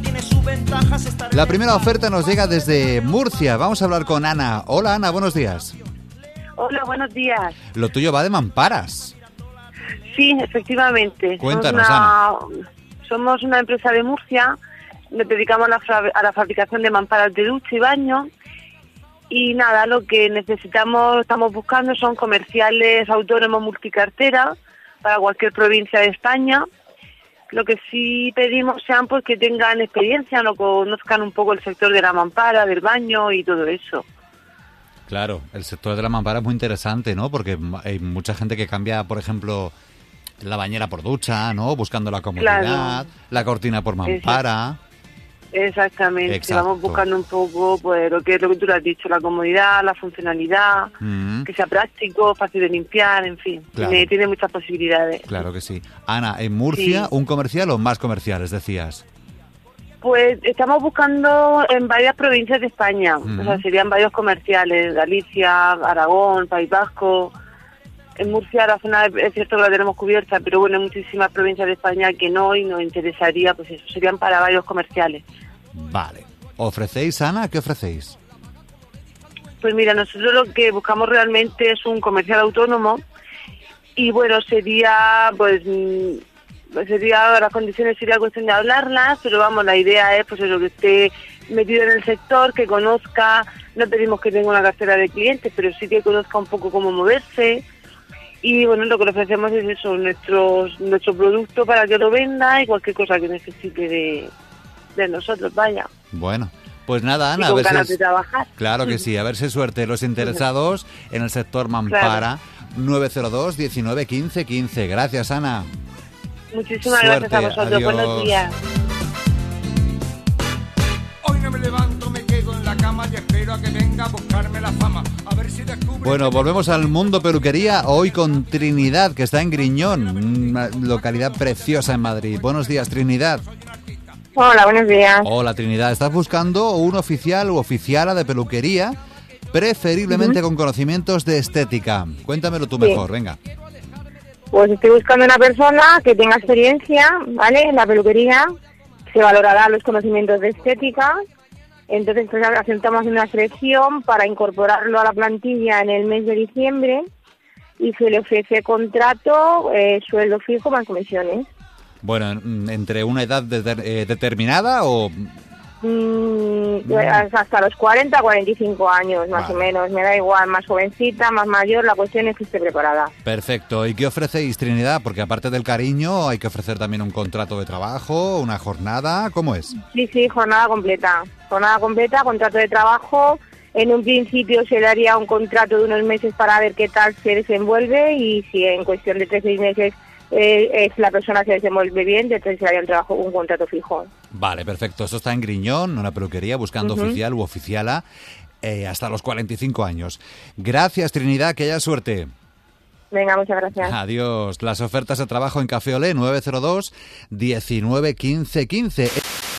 La primera oferta nos llega desde Murcia. Vamos a hablar con Ana. Hola, Ana, buenos días. Hola, buenos días. Lo tuyo va de mamparas. Sí, efectivamente. Cuéntanos, Ana. Somos una empresa de Murcia. Nos dedicamos a la fabricación de mamparas de ducha y baño. Y nada, lo que estamos buscando son comerciales autónomos multicartera para cualquier provincia de España. Lo que sí pedimos sean pues que tengan experiencia, no conozcan un poco el sector de la mampara, del baño y todo eso. Claro, el sector de la mampara es muy interesante, ¿no? Porque hay mucha gente que cambia, por ejemplo, la bañera por ducha, ¿no? Buscando la comodidad, claro. La cortina por mampara. Exactamente. Exacto. Vamos buscando un poco pues lo que tú le has dicho, la comodidad, la funcionalidad, que sea práctico, fácil de limpiar, en fin. Claro. Tiene muchas posibilidades. Claro que sí. Ana, ¿en Murcia un comercial o más comerciales, decías? Pues estamos buscando en varias provincias de España. O sea, serían varios comerciales, Galicia, Aragón, País Vasco. En Murcia la zona es cierto que la tenemos cubierta, pero bueno, hay muchísimas provincias de España que no, y nos interesaría, pues eso, serían para varios comerciales. Vale. ¿Ofrecéis, Ana? ¿Qué ofrecéis? Pues mira, nosotros lo que buscamos realmente es un comercial autónomo y bueno, las condiciones sería cuestión de hablarlas, pero vamos, la idea es pues eso, que esté metido en el sector, que conozca, no pedimos que tenga una cartera de clientes, pero sí que conozca un poco cómo moverse. Y bueno, lo que le ofrecemos es eso, nuestro producto para que lo venda y cualquier cosa que necesite de nosotros, vaya. Bueno, pues nada, Ana, a ver ganas de trabajar. Claro que sí, a ver si suerte los interesados en el sector mampara. Claro. 902 19 15 15. Gracias, Ana. Muchísimas gracias a vosotros. Adiós. Buenos días. Hoy no me levanto, me quedo en la cama y espero a que venga a buscarme la fama. A ver si descubre... Bueno, volvemos al mundo peluquería, hoy con Trinidad, que está en Griñón, una localidad preciosa en Madrid. Buenos días, Trinidad. Hola, buenos días. Hola, Trinidad. ¿Estás buscando un oficial u oficiala de peluquería? Preferiblemente con conocimientos de estética. Cuéntamelo tú mejor, venga. Pues estoy buscando una persona que tenga experiencia, ¿vale? En la peluquería. Se valorará los conocimientos de estética. Entonces, pues aceptamos una selección para incorporarlo a la plantilla en el mes de diciembre y se le ofrece contrato, sueldo fijo más comisiones. Bueno, ¿entre una edad determinada o...? Hasta los 40, 45 años, más o menos. Me da igual, más jovencita, más mayor, la cuestión es que esté preparada. Perfecto. ¿Y qué ofrecéis, Trinidad? Porque aparte del cariño, hay que ofrecer también un contrato de trabajo, una jornada, ¿cómo es? Sí, jornada completa. Jornada completa, contrato de trabajo. En un principio se daría un contrato de unos meses para ver qué tal se desenvuelve y si en cuestión de 3-6 meses la persona se desenvuelve bien, entonces se daría un contrato fijo. Vale, perfecto. Eso está en Griñón, una peluquería, buscando oficial u oficiala hasta los 45 años. Gracias, Trinidad, que haya suerte. Venga, muchas gracias. Adiós. Las ofertas de trabajo en Café Olé, 902 19 15 15.